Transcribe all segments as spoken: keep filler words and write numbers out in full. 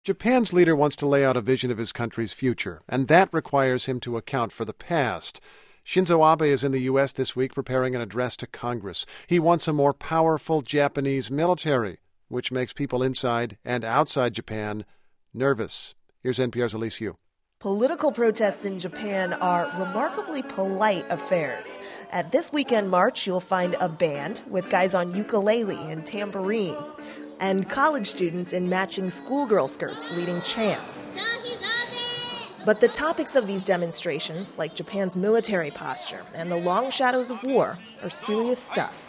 Japan's leader wants to lay out a vision of his country's future, and that requires him to account for the past. Shinzo Abe is in the U S this week preparing an address to Congress. He wants a more powerful Japanese military, which makes people inside and outside Japan nervous. Here's N P R's Elise Hu. Political protests in Japan are remarkably polite affairs. At this weekend march, you'll find a band with guys on ukulele and tambourine, and college students in matching schoolgirl skirts leading chants. But the topics of these demonstrations, like Japan's military posture and the long shadows of war, are serious stuff.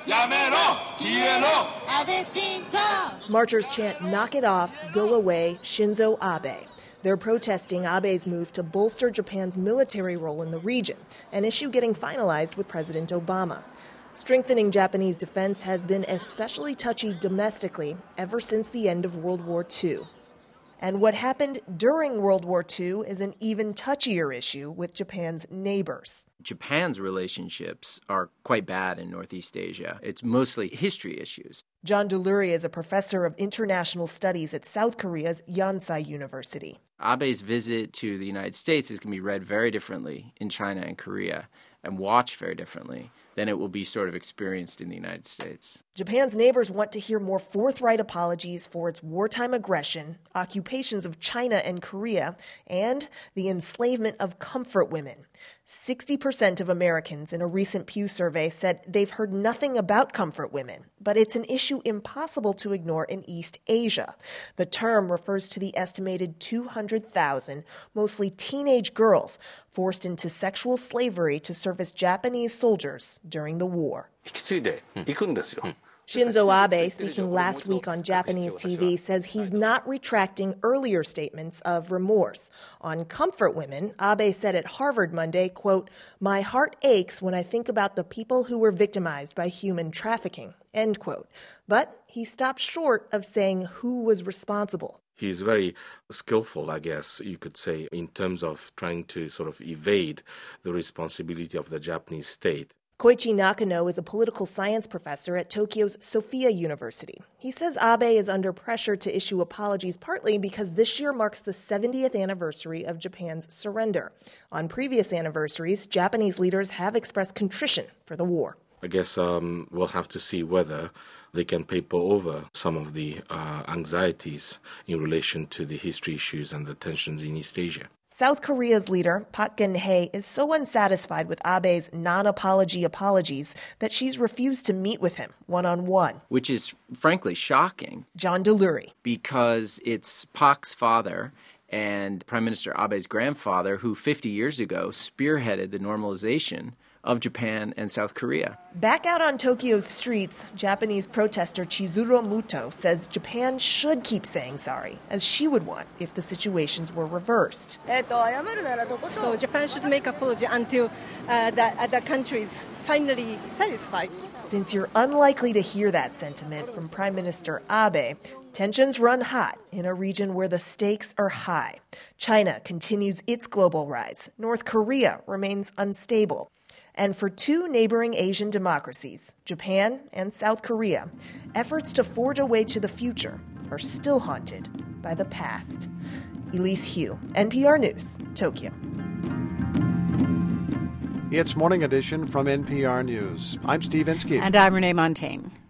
Marchers chant, "Knock it off, go away, Shinzo Abe." They're protesting Abe's move to bolster Japan's military role in the region, an issue getting finalized with President Obama. Strengthening Japanese defense has been especially touchy domestically ever since the end of World War Two. And what happened during World War Two is an even touchier issue with Japan's neighbors. Japan's relationships are quite bad in Northeast Asia. It's mostly history issues. John Delury is a professor of international studies at South Korea's Yonsei University. Abe's visit to the United States is going to be read very differently in China and Korea and watched very differently than it will be sort of experienced in the United States. Japan's neighbors want to hear more forthright apologies for its wartime aggression, occupations of China and Korea, and the enslavement of comfort women. sixty percent of Americans in a recent Pew survey said they've heard nothing about comfort women, but it's an issue impossible to ignore in East Asia. The term refers to the estimated two hundred thousand, mostly teenage girls, forced into sexual slavery to serve as Japanese soldiers during the war. Shinzo Abe, speaking last week on Japanese T V, says he's not retracting earlier statements of remorse. On comfort women, Abe said at Harvard Monday, quote, "My heart aches when I think about the people who were victimized by human trafficking," end quote. But he stopped short of saying who was responsible. He's very skillful, I guess you could say, in terms of trying to sort of evade the responsibility of the Japanese state. Koichi Nakano is a political science professor at Tokyo's Sophia University. He says Abe is under pressure to issue apologies partly because this year marks the seventieth anniversary of Japan's surrender. On previous anniversaries, Japanese leaders have expressed contrition for the war. I guess um, we'll have to see whether they can paper over some of the uh, anxieties in relation to the history issues and the tensions in East Asia. South Korea's leader, Park Geun-hye, is so unsatisfied with Abe's non-apology apologies that she's refused to meet with him one-on-one. Which is, frankly, shocking. John Delury. Because it's Park's father and Prime Minister Abe's grandfather who fifty years ago spearheaded the normalization of Japan and South Korea. Back out on Tokyo's streets, Japanese protester Chizuru Muto says Japan should keep saying sorry, as she would want if the situations were reversed. So Japan should make apology until uh, the, uh, the country is finally satisfied. Since you're unlikely to hear that sentiment from Prime Minister Abe, tensions run hot in a region where the stakes are high. China continues its global rise. North Korea remains unstable. And for two neighboring Asian democracies, Japan and South Korea, efforts to forge a way to the future are still haunted by the past. Elise Hu, N P R News, Tokyo. It's Morning Edition from N P R News. I'm Steve Inskeep. And I'm Renee Montaigne.